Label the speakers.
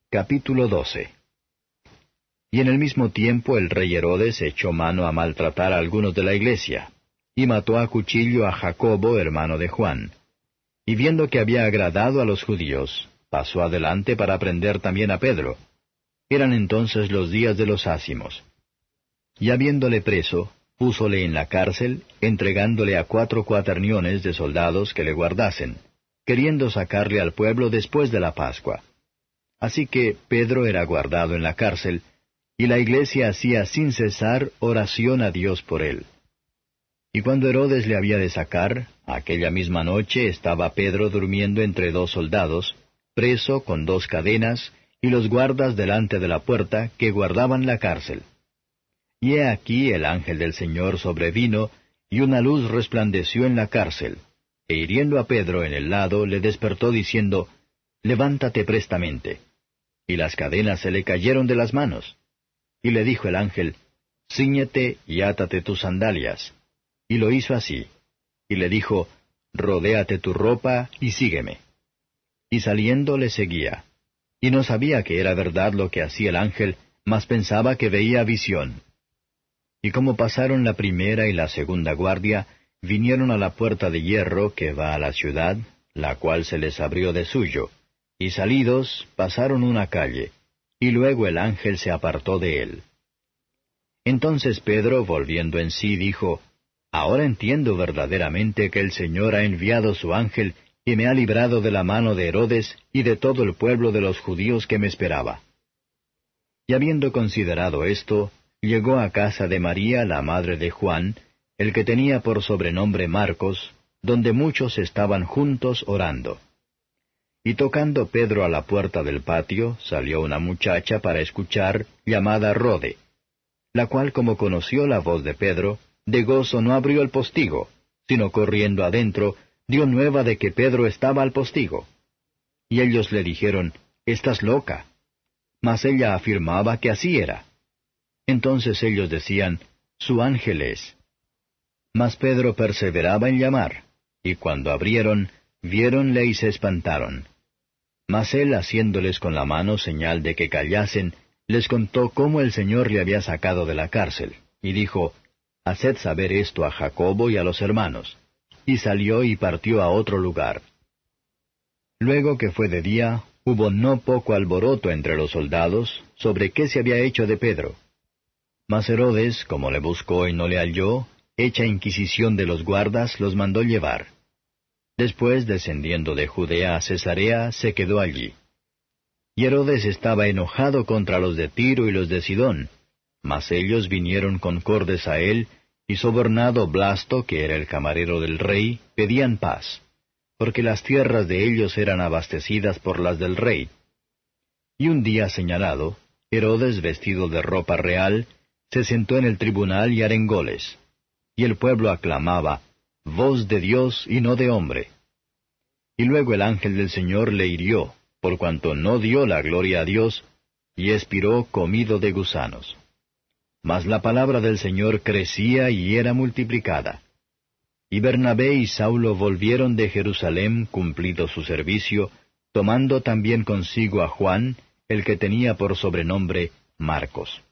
Speaker 1: Capítulo 12. Y en el mismo tiempo el rey Herodes echó mano a maltratar a algunos de la iglesia, y mató a cuchillo a Jacobo, hermano de Juan. Y viendo que había agradado a los judíos, pasó adelante para prender también a Pedro. Eran entonces los días de los ázimos. Y habiéndole preso, púsole en la cárcel, entregándole a 4 cuaterniones de soldados que le guardasen, queriendo sacarle al pueblo después de la Pascua. Así que Pedro era guardado en la cárcel, y la iglesia hacía sin cesar oración a Dios por él. Y cuando Herodes le había de sacar, aquella misma noche estaba Pedro durmiendo entre 2 soldados, preso con 2 cadenas, y los guardas delante de la puerta que guardaban la cárcel. Y he aquí el ángel del Señor sobrevino, y una luz resplandeció en la cárcel, e hiriendo a Pedro en el lado, le despertó diciendo, «Levántate prestamente». Y las cadenas se le cayeron de las manos. Y le dijo el ángel, «Cíñete y átate tus sandalias». Y lo hizo así. Y le dijo, «Rodéate tu ropa y sígueme». Y saliendo le seguía. Y no sabía que era verdad lo que hacía el ángel, mas pensaba que veía visión. Y como pasaron la primera y la segunda guardia, vinieron a la puerta de hierro que va a la ciudad, la cual se les abrió de suyo, y salidos pasaron una calle, y luego el ángel se apartó de él. Entonces Pedro, volviendo en sí, dijo, «Ahora entiendo verdaderamente que el Señor ha enviado su ángel, y me ha librado de la mano de Herodes y de todo el pueblo de los judíos que me esperaba». Y habiendo considerado esto, llegó a casa de María, la madre de Juan, el que tenía por sobrenombre Marcos, donde muchos estaban juntos orando. Y tocando Pedro a la puerta del patio, salió una muchacha para escuchar, llamada Rode, la cual como conoció la voz de Pedro, de gozo no abrió el postigo, sino corriendo adentro, dio nueva de que Pedro estaba al postigo. Y ellos le dijeron, «Estás loca». Mas ella afirmaba que así era. Entonces ellos decían, «Su ángel es». Mas Pedro perseveraba en llamar, y cuando abrieron, viéronle y se espantaron. Mas él, haciéndoles con la mano señal de que callasen, les contó cómo el Señor le había sacado de la cárcel, y dijo, «Haced saber esto a Jacobo y a los hermanos». Y salió y partió a otro lugar. Luego que fue de día, hubo no poco alboroto entre los soldados sobre qué se había hecho de Pedro. Mas Herodes, como le buscó y no le halló, hecha inquisición de los guardas, los mandó llevar. Después, descendiendo de Judea a Cesarea, se quedó allí. Y Herodes estaba enojado contra los de Tiro y los de Sidón, mas ellos vinieron concordes a él, y sobornado Blasto, que era el camarero del rey, pedían paz, porque las tierras de ellos eran abastecidas por las del rey. Y un día señalado, Herodes, vestido de ropa real, se sentó en el tribunal y arengóles. Y el pueblo aclamaba, «Voz de Dios y no de hombre». Y luego el ángel del Señor le hirió, por cuanto no dio la gloria a Dios, y expiró comido de gusanos. Mas la palabra del Señor crecía y era multiplicada. Y Bernabé y Saulo volvieron de Jerusalén cumplido su servicio, tomando también consigo a Juan, el que tenía por sobrenombre Marcos.